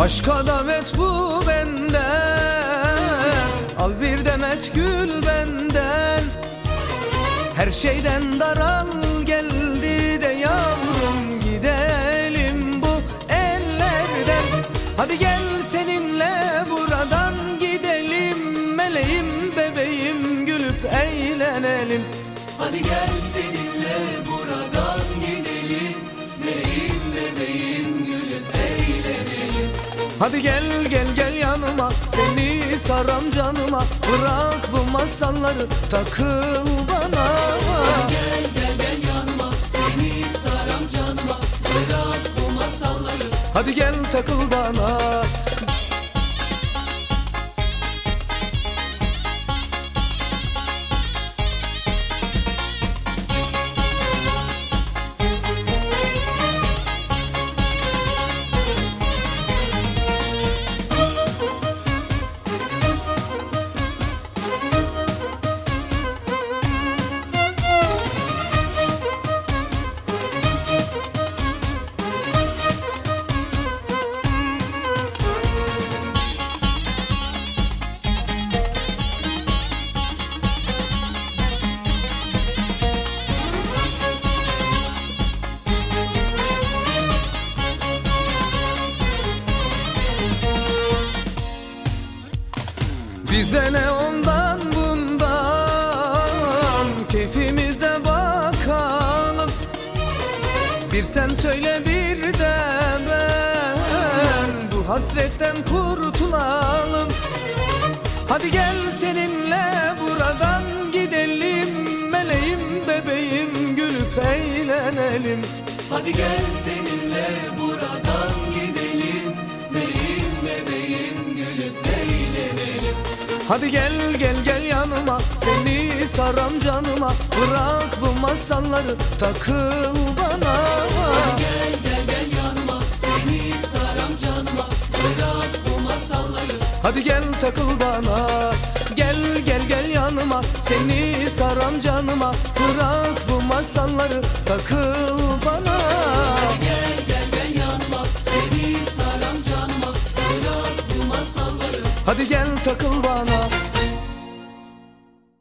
Aşka davet bu benden, al bir demet gül benden. Her şeyden daral geldi de yavrum, gidelim bu ellerden. Hadi gel seninle buradan gidelim, meleğim bebeğim gülüp eğlenelim. Hadi gel seninle buradan gidelim, meleğim bebeğim gülüp eğlenelim. Hadi gel gel gel yanıma, seni saram canıma, bırak bu masalları takıl bana. Hadi gel gel gel yanıma, seni saram canıma, bırak bu masalları. Hadi gel takıl bana. Bize ne ondan bundan, keyfimize bakalım. Bir sen söyle bir de ben, bu hasretten kurtulalım. Hadi gel seninle buradan gidelim, meleğim bebeğim gülüp eğlenelim. Hadi gel seninle buradan gidelim, meleğim bebeğim gülüp eğlenelim. Hadi gel gel gel yanıma, seni saram canıma, bırak bu masalları takıl bana. Hadi gel gel gel yanıma, seni saram canıma, bırak bu masalları. Hadi gel takıl bana. Gel gel gel yanıma, seni saram canıma, bırak bu masalları takıl bana.